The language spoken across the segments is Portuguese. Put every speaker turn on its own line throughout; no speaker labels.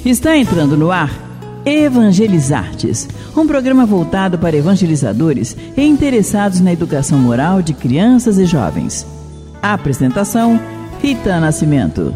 Está entrando no ar Evangelizartes, um programa voltado para evangelizadores e interessados na educação moral de crianças e jovens. A apresentação, Rita Nascimento.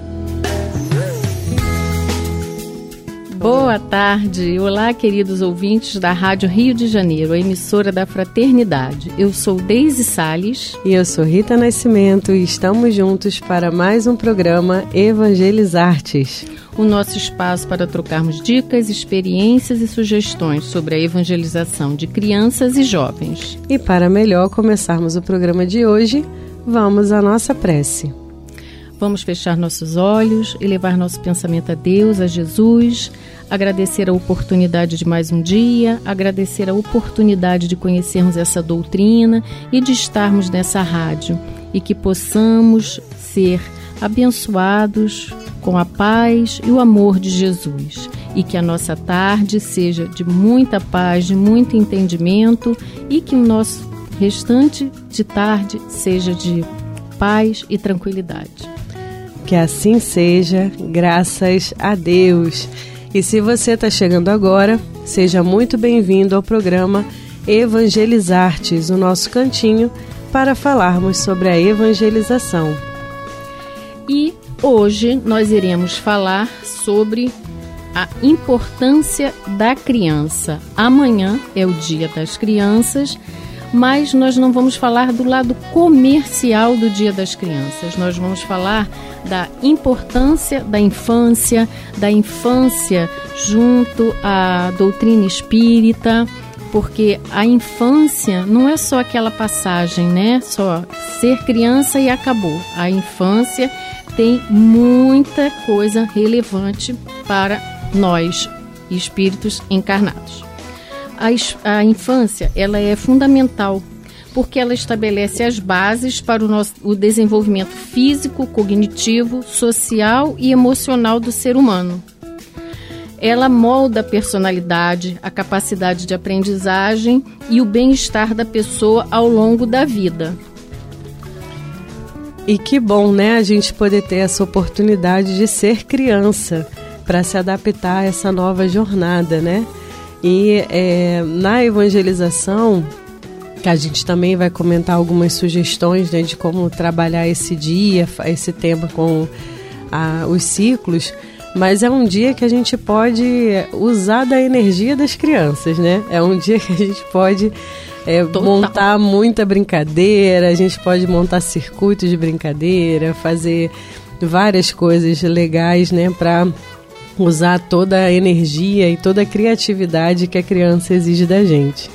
Boa tarde, olá queridos ouvintes da Rádio Rio de Janeiro, a emissora da Fraternidade. Eu sou Deise Salles.
E eu sou Rita Nascimento e estamos juntos para mais um programa Evangelizartes.
O nosso espaço para trocarmos dicas, experiências e sugestões sobre a evangelização de crianças e jovens.
E para melhor começarmos o programa de hoje, vamos à nossa prece.
Vamos fechar nossos olhos e levar nosso pensamento a Deus, a Jesus, agradecer a oportunidade de mais um dia, agradecer a oportunidade de conhecermos essa doutrina e de estarmos nessa rádio e que possamos ser abençoados com a paz e o amor de Jesus e que a nossa tarde seja de muita paz, de muito entendimento e que o nosso restante de tarde seja de paz e tranquilidade.
Que assim seja, graças a Deus. E se você está chegando agora, seja muito bem-vindo ao programa Evangelizartes, o nosso cantinho para falarmos sobre a evangelização.
E hoje nós iremos falar sobre a importância da criança. Amanhã é o Dia das Crianças, mas nós não vamos falar do lado comercial do Dia das Crianças. Nós vamos falar da importância da infância junto à doutrina espírita, porque a infância não é só aquela passagem, né? Só ser criança e acabou. A infância tem muita coisa relevante para nós, espíritos encarnados. A infância, ela é fundamental, porque ela estabelece as bases para o desenvolvimento físico, cognitivo, social e emocional do ser humano. Ela molda a personalidade, a capacidade de aprendizagem e o bem-estar da pessoa ao longo da vida.
E que bom, né, a gente poder ter essa oportunidade de ser criança para se adaptar a essa nova jornada, né? E na evangelização, que a gente também vai comentar algumas sugestões, né, de como trabalhar esse dia, esse tema com os ciclos, mas é um dia que a gente pode usar da energia das crianças, né? É um dia que a gente pode montar muita brincadeira, a gente pode montar circuitos de brincadeira, fazer várias coisas legais, né, para usar toda a energia e toda a criatividade que a criança exige da gente.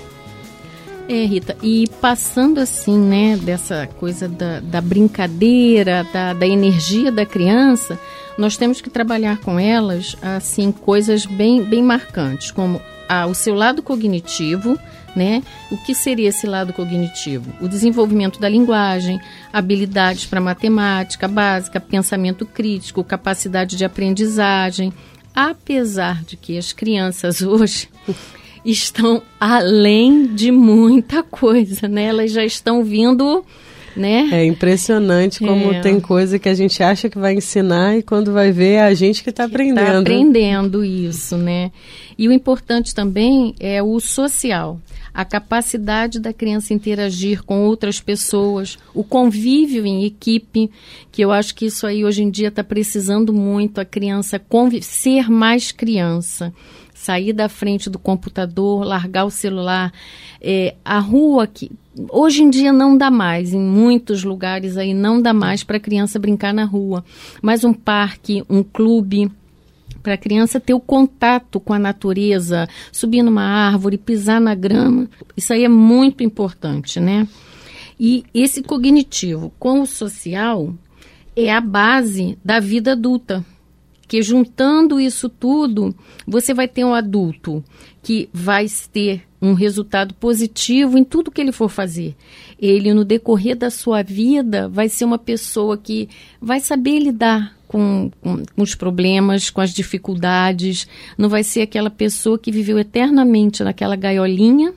Rita, e passando assim, né, dessa coisa da brincadeira, da energia da criança, nós temos que trabalhar com elas, assim, coisas bem marcantes, como o seu lado cognitivo, né? O que seria esse lado cognitivo? O desenvolvimento da linguagem, habilidades para matemática básica, pensamento crítico, capacidade de aprendizagem. Apesar de que as crianças hoje estão além de muita coisa, né? Elas já estão vindo, né? É
impressionante como tem coisa que a gente acha que vai ensinar e quando vai ver é a gente que está aprendendo. Está
aprendendo isso, né? E o importante também é o social. A capacidade da criança interagir com outras pessoas, o convívio em equipe, que eu acho que isso aí hoje em dia está precisando muito, a criança ser mais criança, sair da frente do computador, largar o celular, a rua que hoje em dia não dá mais, em muitos lugares aí não dá mais para a criança brincar na rua, mas um parque, um clube, para a criança ter o contato com a natureza, subir numa árvore, pisar na grama, isso aí é muito importante, né? E esse cognitivo com o social é a base da vida adulta, que juntando isso tudo, você vai ter um adulto que vai ter um resultado positivo em tudo que ele for fazer. Ele, no decorrer da sua vida, vai ser uma pessoa que vai saber lidar com os problemas, com as dificuldades, não vai ser aquela pessoa que viveu eternamente naquela gaiolinha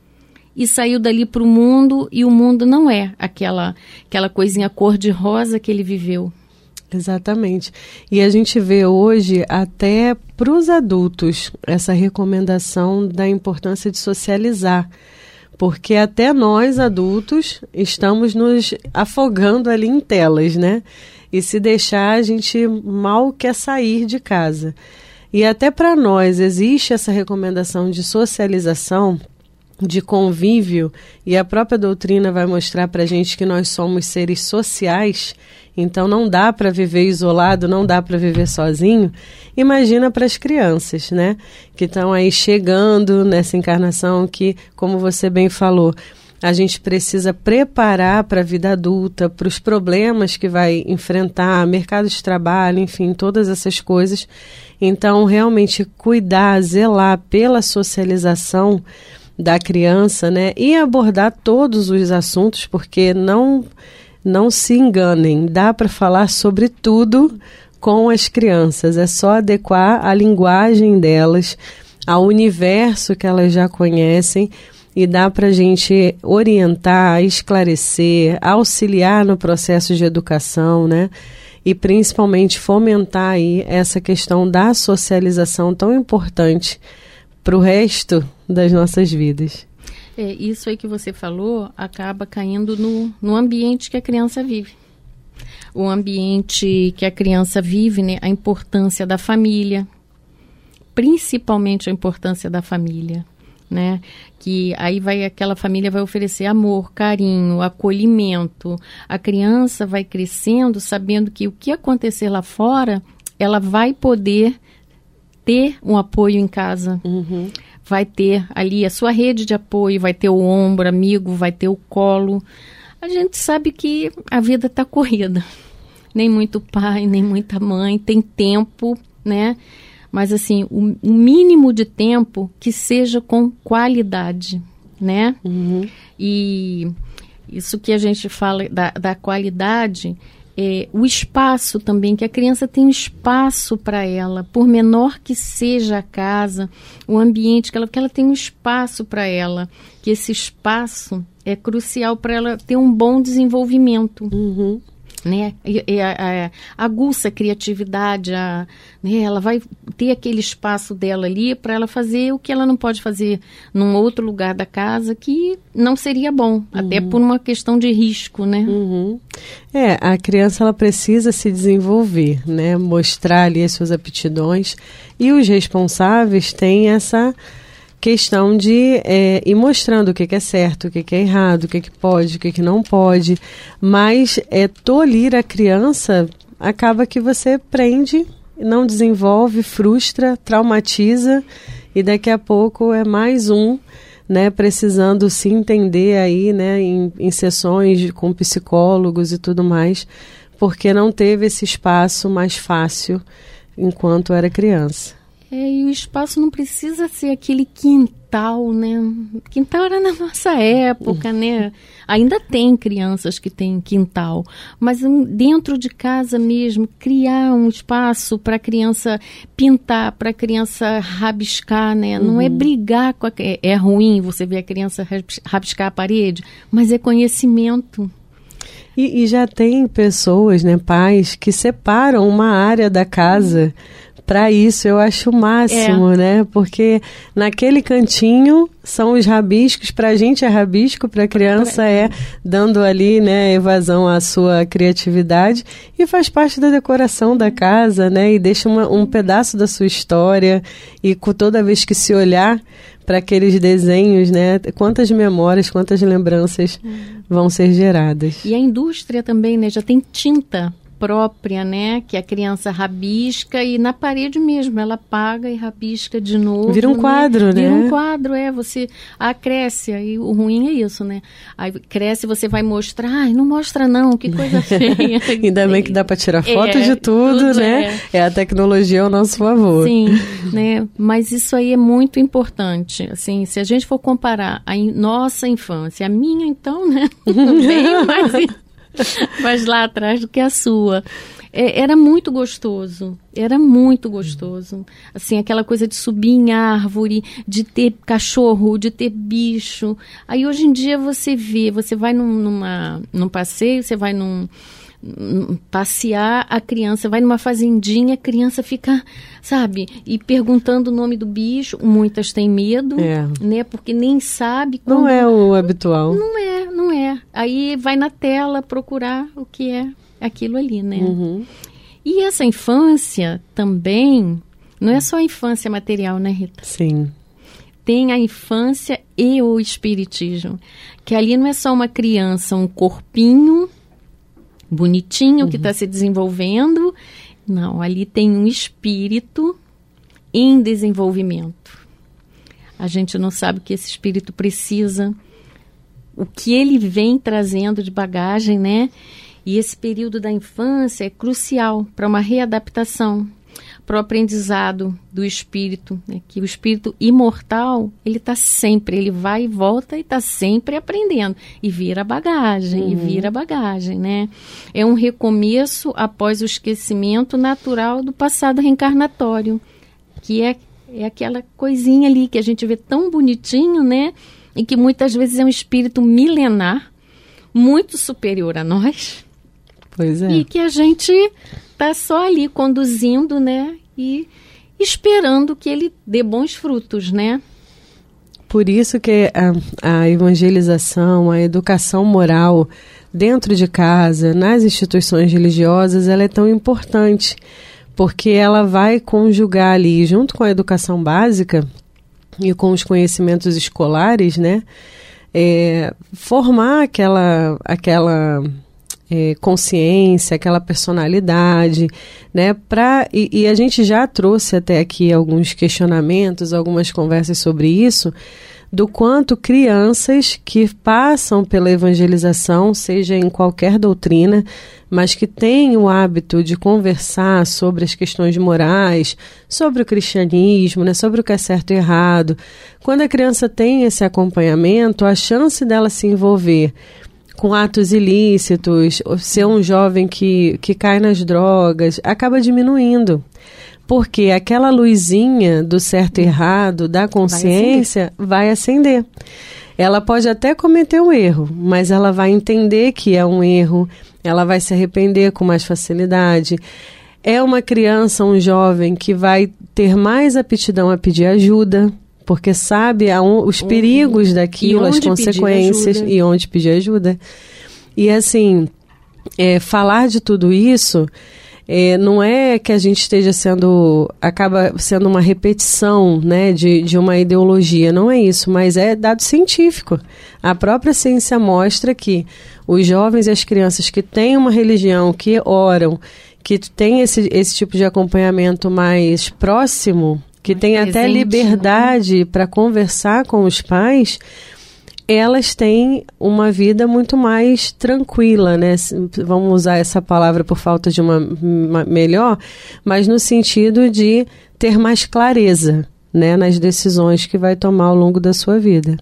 e saiu dali para o mundo e o mundo não é aquela coisinha cor-de-rosa que ele viveu.
Exatamente. E a gente vê hoje até para os adultos essa recomendação da importância de socializar, porque até nós adultos estamos nos afogando ali em telas, né? E se deixar, a gente mal quer sair de casa. E até para nós existe essa recomendação de socialização, de convívio, e a própria doutrina vai mostrar para a gente que nós somos seres sociais, então não dá para viver isolado, não dá para viver sozinho. Imagina para as crianças, né? Que estão aí chegando nessa encarnação que, como você bem falou, a gente precisa preparar para a vida adulta, para os problemas que vai enfrentar, mercado de trabalho, enfim, todas essas coisas. Então, realmente cuidar, zelar pela socialização da criança, né? E abordar todos os assuntos, porque não se enganem, dá para falar sobre tudo com as crianças, é só adequar a linguagem delas ao universo que elas já conhecem e dá para a gente orientar, esclarecer, auxiliar no processo de educação, né? E principalmente fomentar aí essa questão da socialização tão importante para o resto das nossas vidas.
Isso aí que você falou acaba caindo no ambiente que a criança vive. O ambiente que a criança vive, né, a importância da família, principalmente a importância da família, né? Que aí aquela família vai oferecer amor, carinho, acolhimento. A criança vai crescendo sabendo que o que acontecer lá fora, ela vai poder ter um apoio em casa. Uhum. Vai ter ali a sua rede de apoio, vai ter o ombro amigo, vai ter o colo. A gente sabe que a vida está corrida. Nem muito pai, nem muita mãe, tem tempo, né? Mas assim, o mínimo de tempo que seja com qualidade, né? Uhum. E isso que a gente fala da qualidade, o espaço também, que a criança tem um espaço para ela, por menor que seja a casa, o ambiente, que ela tem um espaço para ela, que esse espaço é crucial para ela ter um bom desenvolvimento. Uhum. Né? Aguça a criatividade, né? Ela vai ter aquele espaço dela ali para ela fazer o que ela não pode fazer num outro lugar da casa, que não seria bom, até por uma questão de risco, né?
Uhum. A criança ela precisa se desenvolver, né? Mostrar ali as suas aptidões, e os responsáveis têm essa questão de ir mostrando o que é certo, o que é errado, o que pode, o que não pode, mas tolir a criança acaba que você prende, não desenvolve, frustra, traumatiza, e daqui a pouco é mais um, né, precisando se entender aí, né, em sessões com psicólogos e tudo mais, porque não teve esse espaço mais fácil enquanto era criança.
E o espaço não precisa ser aquele quintal, né? Quintal era na nossa época, né? Ainda tem crianças que têm quintal, mas dentro de casa mesmo, criar um espaço para a criança pintar, para a criança rabiscar, né? Não é brigar com é ruim você ver a criança rabiscar a parede, mas é conhecimento.
E já tem pessoas, né, pais, que separam uma área da casa para isso. Eu acho o máximo, né? Porque naquele cantinho são os rabiscos, para a gente é rabisco, para a criança dando ali, né, evasão à sua criatividade, e faz parte da decoração da casa, né? E deixa um pedaço da sua história, e toda vez que se olhar para aqueles desenhos, né, quantas memórias, quantas lembranças vão ser geradas.
E a indústria também, né, já tem tinta própria, né, que a criança rabisca, e na parede mesmo ela apaga e rabisca de novo.
Vira um quadro, né?
Vira um quadro, você cresce, aí o ruim é isso, né? Aí cresce, você vai mostrar, não mostra não, que coisa feia.
Ainda bem que dá para tirar foto de tudo, né? A tecnologia ao nosso favor.
Sim, né? Mas isso aí é muito importante, assim, se a gente for comparar a nossa infância, a minha então, né? Bem mais lá atrás do que a sua. Era muito gostoso, assim, aquela coisa de subir em árvore, de ter cachorro, de ter bicho. Aí hoje em dia você vai num passeio, você vai passear, a criança vai numa fazendinha, a criança fica, sabe, e perguntando o nome do bicho. Muitas têm medo, né, porque nem sabe.
Não é o habitual.
Não é. Aí vai na tela procurar o que é aquilo ali, né? E essa infância também, não é só a infância material, né, Rita?
Sim.
Tem a infância e o espiritismo, que ali não é só uma criança, um corpinho bonitinho que está se desenvolvendo. Não, ali tem um espírito em desenvolvimento. A gente não sabe o que esse espírito precisa, o que ele vem trazendo de bagagem, né? E esse período da infância é crucial para uma readaptação, para o aprendizado do espírito, né? Que o espírito imortal, ele está sempre, ele vai e volta e está sempre aprendendo. E vira bagagem, né? É um recomeço após o esquecimento natural do passado reencarnatório, que é aquela coisinha ali que a gente vê tão bonitinho, né? E que muitas vezes é um espírito milenar, muito superior a nós.
Pois é. E
que a gente está só ali conduzindo, né? E esperando que ele dê bons frutos, né?
Por isso que a evangelização, a educação moral dentro de casa, nas instituições religiosas, ela é tão importante, porque ela vai conjugar ali, junto com a educação básica e com os conhecimentos escolares, né? Formar aquela consciência, aquela personalidade, né? E a gente já trouxe até aqui alguns questionamentos, algumas conversas sobre isso, do quanto crianças que passam pela evangelização, seja em qualquer doutrina, mas que têm o hábito de conversar sobre as questões morais, sobre o cristianismo, né, sobre o que é certo e errado. Quando a criança tem esse acompanhamento, a chance dela se envolver com atos ilícitos, ser um jovem que cai nas drogas, acaba diminuindo. Porque aquela luzinha do certo e errado, da consciência, vai acender. Ela pode até cometer um erro, mas ela vai entender que é um erro, ela vai se arrepender com mais facilidade. É uma criança, um jovem que vai ter mais aptidão a pedir ajuda, porque sabe os perigos daquilo, as consequências e onde pedir ajuda. E assim, falar de tudo isso não é que a gente acaba sendo uma repetição, né, de uma ideologia, não é isso, mas é dado científico. A própria ciência mostra que os jovens e as crianças que têm uma religião, que oram, que têm esse tipo de acompanhamento mais próximo, que tem até liberdade para conversar com os pais, elas têm uma vida muito mais tranquila, né? Vamos usar essa palavra por falta de uma melhor, mas no sentido de ter mais clareza, né, nas decisões que vai tomar ao longo da sua vida.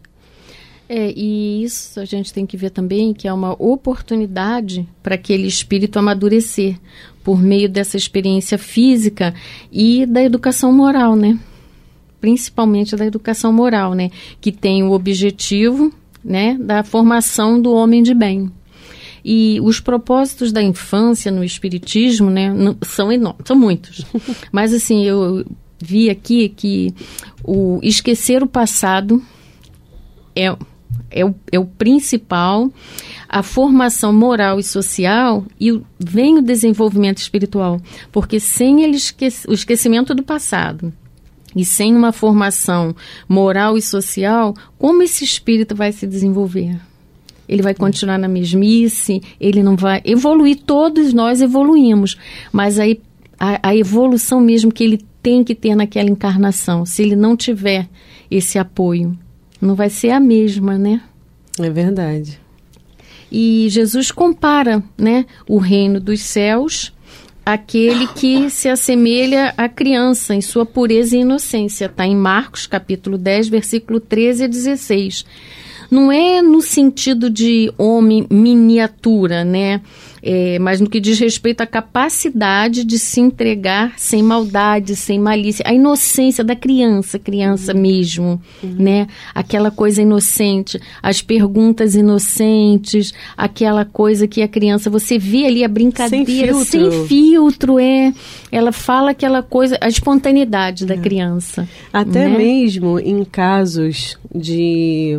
E isso a gente tem que ver também que é uma oportunidade para aquele espírito amadurecer por meio dessa experiência física e da educação moral, né? Principalmente da educação moral, né? Que tem o objetivo, né, da formação do homem de bem. E os propósitos da infância no espiritismo, né, são enormes, são muitos. Mas assim, eu vi aqui que o esquecer o passado é o principal, a formação moral e social, e vem o desenvolvimento espiritual, porque sem o esquecimento do passado e sem uma formação moral e social, como esse espírito vai se desenvolver? Ele vai continuar na mesmice, ele não vai evoluir, todos nós evoluímos, mas aí a evolução mesmo que ele tem que ter naquela encarnação, se ele não tiver esse apoio, não vai ser a mesma, né?
É verdade.
E Jesus compara, né, o reino dos céus àquele que se assemelha à criança em sua pureza e inocência. Está em Marcos, capítulo 10, versículo 13 a 16. Não é no sentido de homem miniatura, né? Mas no que diz respeito à capacidade de se entregar sem maldade, sem malícia, a inocência da criança mesmo, né? Aquela coisa inocente, as perguntas inocentes, aquela coisa que a criança, você vê ali a brincadeira sem filtro, ela fala aquela coisa, a espontaneidade da criança.
Até
né?
mesmo em casos de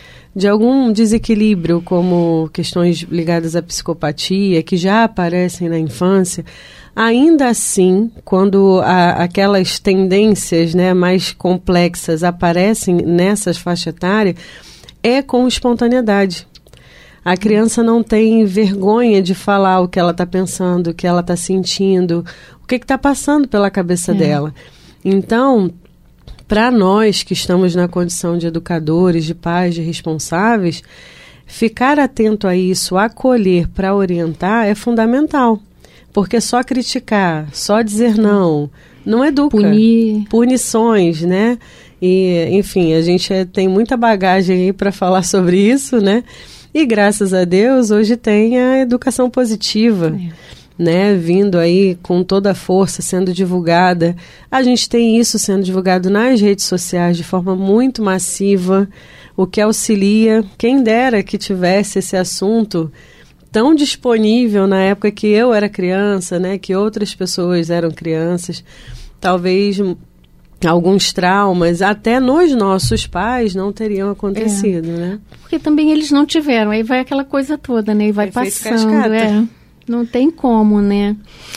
algum desequilíbrio, como questões ligadas à psicopatia, que já aparecem na infância, ainda assim, quando aquelas tendências, né, mais complexas aparecem nessas faixas etárias, é com espontaneidade. A criança não tem vergonha de falar o que ela está pensando, o que ela está sentindo, o que está passando pela cabeça dela. Então, para nós que estamos na condição de educadores, de pais, de responsáveis, ficar atento a isso, acolher para orientar é fundamental. Porque só criticar, só dizer não educa. Punições, né? E, enfim, a gente tem muita bagagem aí para falar sobre isso, né? E graças a Deus, hoje tem a educação positiva. Né, vindo aí com toda a força, sendo divulgada. A gente tem isso sendo divulgado nas redes sociais de forma muito massiva, o que auxilia. Quem dera que tivesse esse assunto tão disponível na época que eu era criança, né, que outras pessoas eram crianças. Talvez alguns traumas, até nos nossos pais, não teriam acontecido, né?
Porque também eles não tiveram, aí vai aquela coisa toda, né, e vai passando, Não tem como, né?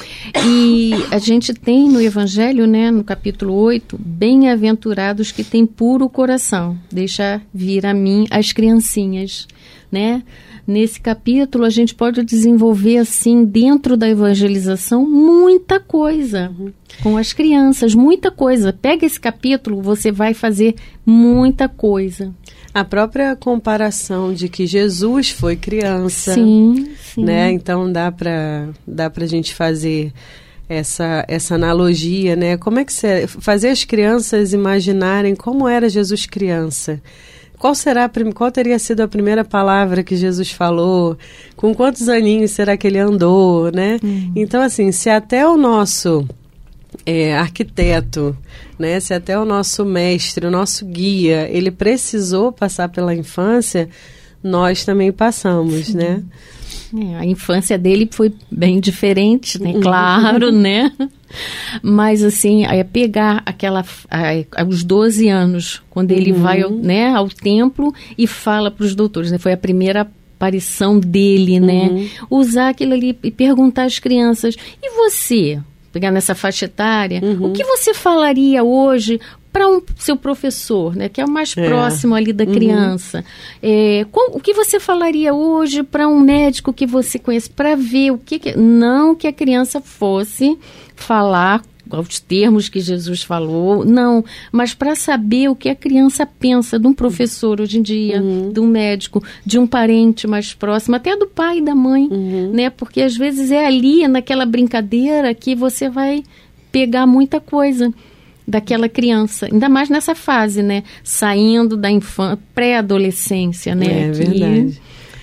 E a gente tem no Evangelho, né, no capítulo 8, bem-aventurados que têm puro coração, deixa vir a mim as criancinhas, né? Nesse capítulo a gente pode desenvolver, assim, dentro da evangelização, muita coisa com as crianças, muita coisa. Pega esse capítulo, você vai fazer muita coisa.
A própria comparação de que Jesus foi criança,
sim.
Né? Então dá pra gente fazer essa analogia, né? Como é que fazer as crianças imaginarem como era Jesus criança? Qual teria sido a primeira palavra que Jesus falou? Com quantos aninhos será que ele andou, né? Então, assim, se até o nosso arquiteto, né, se até o nosso mestre, o nosso guia, ele precisou passar pela infância, nós também passamos,
Sim.
né?
A infância dele foi bem diferente, né? Claro, né? Mas, assim, pegar aos 12 anos, quando ele vai ao templo e fala para os doutores, né? Foi a primeira aparição dele, né? Usar aquilo ali e perguntar às crianças, e você? Pegar nessa faixa etária, o que você falaria hoje para seu professor, né, que é o mais próximo ali da criança? O que você falaria hoje para um médico que você conhece, para ver o que... Não que a criança fosse falar aos termos que Jesus falou, não, mas para saber o que a criança pensa de um professor hoje em dia, de um médico, de um parente mais próximo, até do pai e da mãe, né? Porque às vezes é ali, naquela brincadeira, que você vai pegar muita coisa daquela criança, ainda mais nessa fase, né? Saindo da pré-adolescência, né?
É verdade.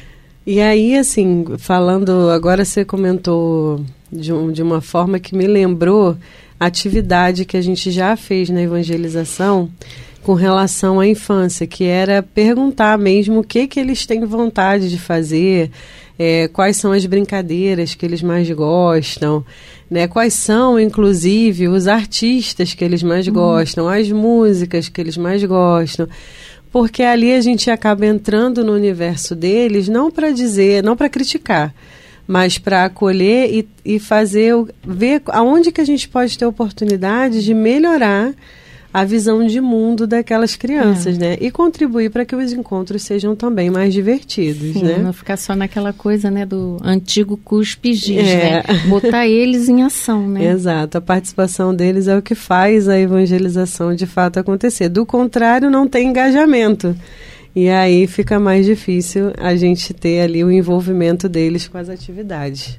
E aí, assim, falando, agora você comentou de uma forma que me lembrou a atividade que a gente já fez na evangelização com relação à infância, que era perguntar mesmo o que eles têm vontade de fazer, quais são as brincadeiras que eles mais gostam, né? Quais são, inclusive, os artistas que eles mais gostam, as músicas que eles mais gostam. Porque ali a gente acaba entrando no universo deles, não para dizer, não para criticar, mas para acolher e ver aonde que a gente pode ter oportunidade de melhorar a visão de mundo daquelas crianças, né? E contribuir para que os encontros sejam também mais divertidos,
Sim,
né?
Não ficar só naquela coisa, né, do antigo cuspe-giz, né? Botar eles em ação, né?
Exato. A participação deles é o que faz a evangelização de fato acontecer. Do contrário, não tem engajamento. E aí fica mais difícil a gente ter ali o envolvimento deles com as atividades.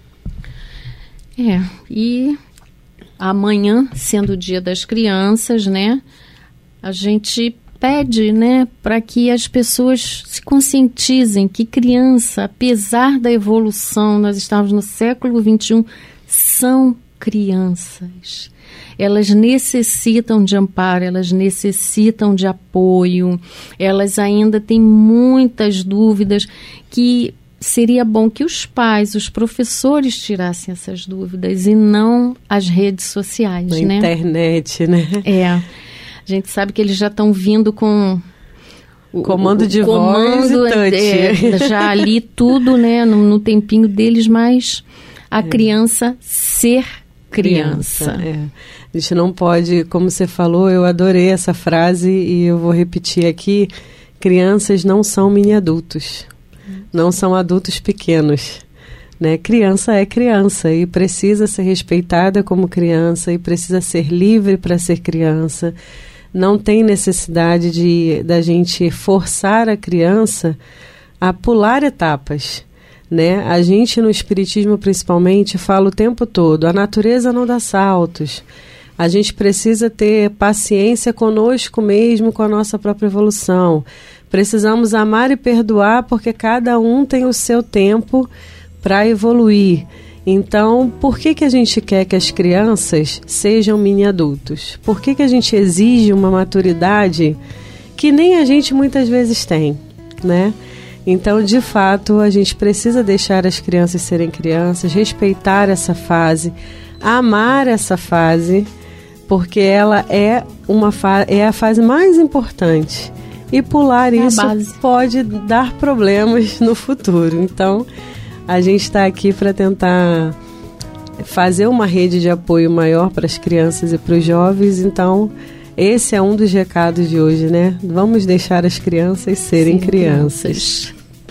E amanhã, sendo o Dia das Crianças, né, a gente pede, né, para que as pessoas se conscientizem que criança, apesar da evolução, nós estamos no século XXI, são crianças. Elas necessitam de amparo, elas necessitam de apoio, elas ainda têm muitas dúvidas que seria bom que os pais, os professores tirassem essas dúvidas e não as redes sociais,
na
né?
internet, né?
A gente sabe que eles já estão vindo com
comando de voz e touch.
Já ali tudo, né, no tempinho deles, mas a criança ser criança.
A gente não pode, como você falou, eu adorei essa frase e eu vou repetir aqui, crianças não são mini adultos, não são adultos pequenos, né? Criança é criança e precisa ser respeitada como criança e precisa ser livre para ser criança. Não tem necessidade da gente forçar a criança a pular etapas, né? A gente no Espiritismo principalmente fala o tempo todo, a natureza não dá saltos. A gente precisa ter paciência conosco mesmo, com a nossa própria evolução. Precisamos amar e perdoar porque cada um tem o seu tempo para evoluir. Então, por que a gente quer que as crianças sejam mini adultos? Por que a gente exige uma maturidade que nem a gente muitas vezes tem, né? Então, de fato, a gente precisa deixar as crianças serem crianças, respeitar essa fase, amar essa fase, porque ela é a fase mais importante. E pular isso pode dar problemas no futuro. Então, a gente está aqui para tentar fazer uma rede de apoio maior para as crianças e para os jovens. Então, esse é um dos recados de hoje, né? Vamos deixar as crianças serem crianças.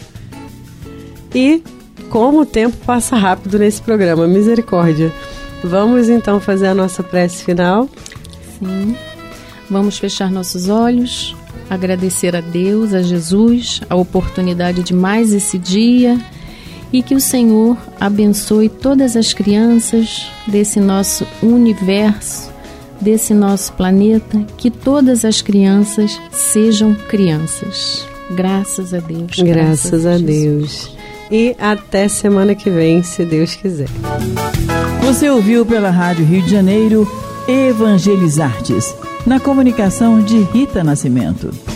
E como o tempo passa rápido nesse programa, misericórdia. Vamos então fazer a nossa prece final?
Sim. Vamos fechar nossos olhos, agradecer a Deus, a Jesus, a oportunidade de mais esse dia e que o Senhor abençoe todas as crianças desse nosso universo, desse nosso planeta, que todas as crianças sejam crianças. Graças a Deus.
Graças a Deus. E até semana que vem, se Deus quiser.
Você ouviu pela Rádio Rio de Janeiro Evangelizartes, na comunicação de Rita Nascimento.